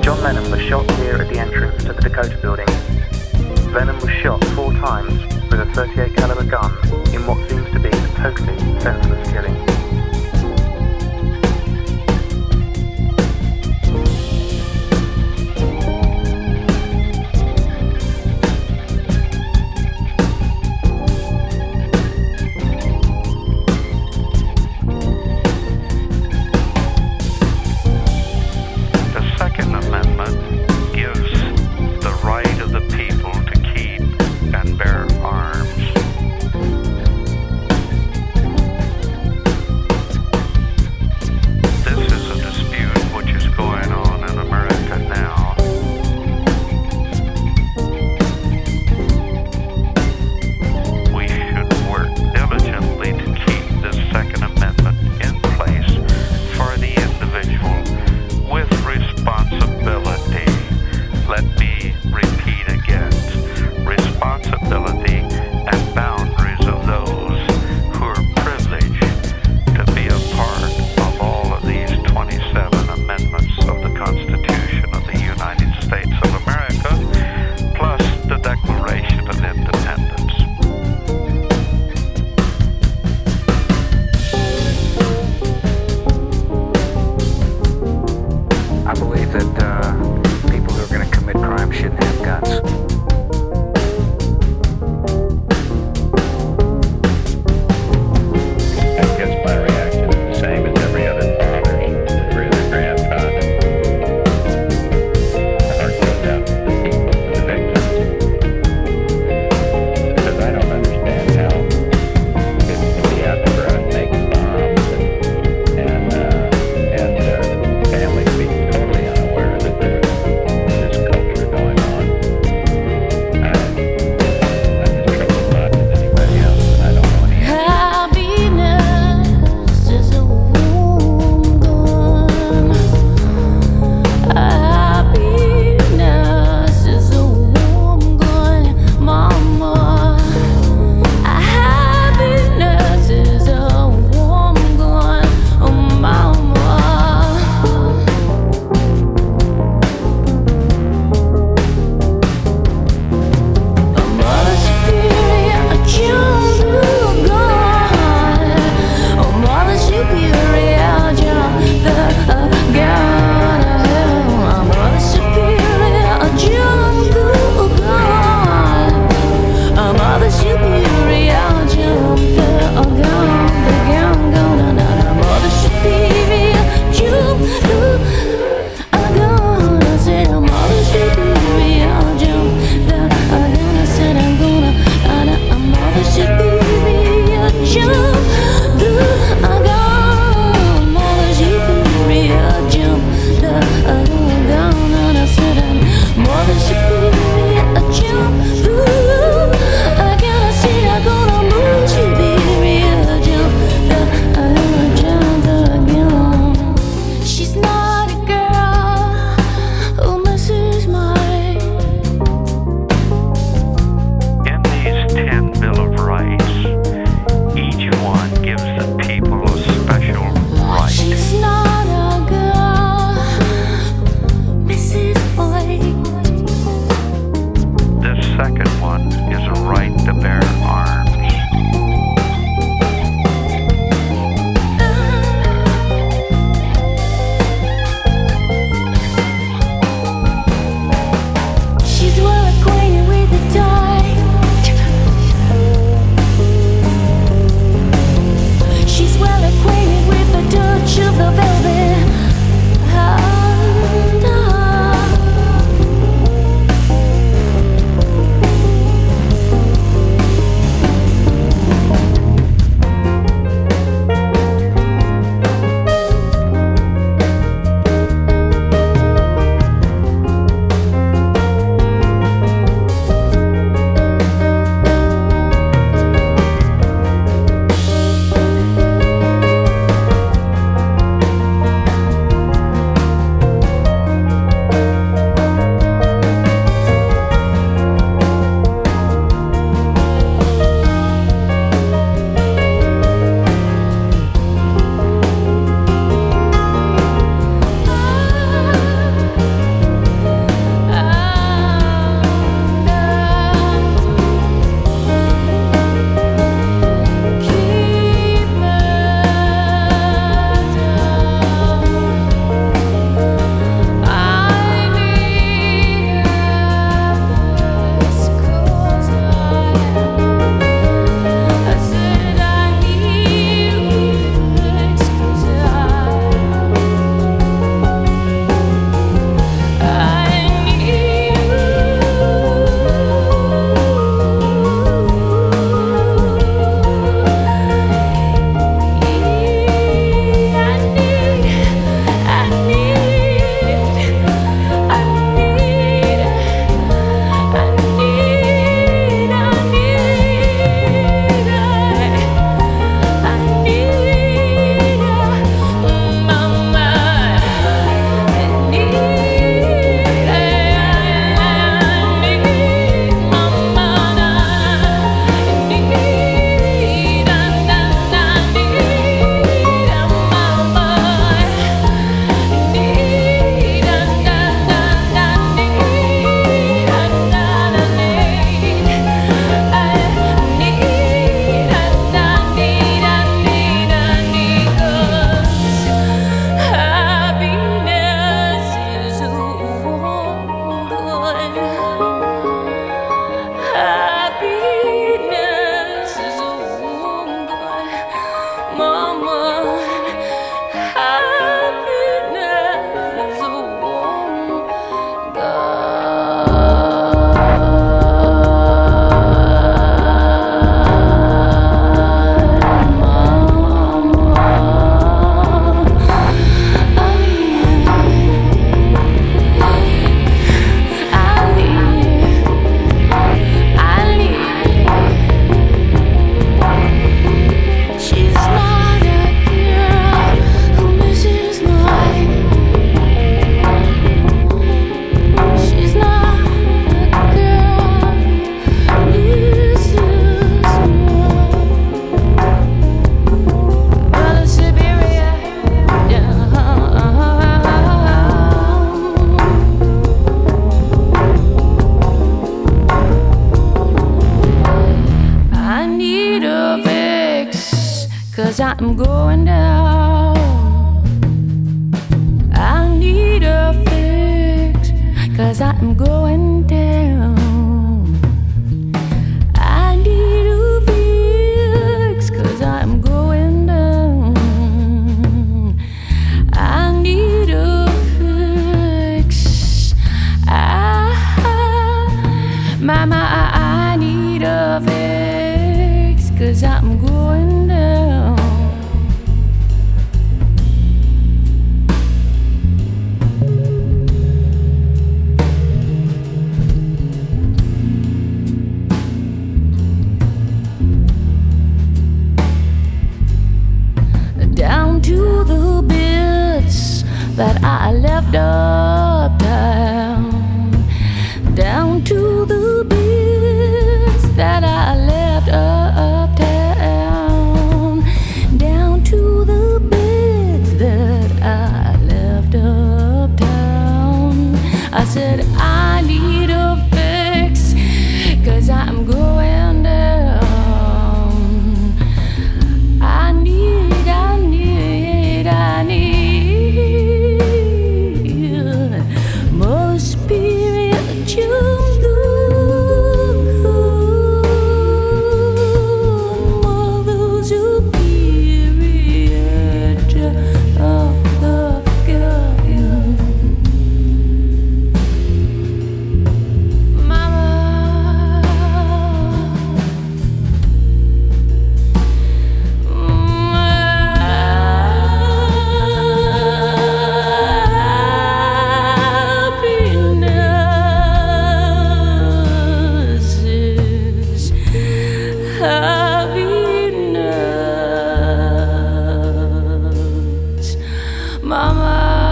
John Lennon was shot here at the entrance to the Dakota building. Lennon was shot 4 times with a .38 caliber gun in what seems to be a totally senseless killing. I'm going down. I need a fix, 'cause I'm going down. I need a fix, 'cause I'm going down. I need a fix. Mama, I need a fix, 'cause I'm going down. Down to the bits that I left uptown. Down to the bits that I left uptown. Down to the bits that I left uptown. I said I need a fix, 'cause I'm going down. I need more spiritual good, more superior of the girl. Mama, happiness, Mama.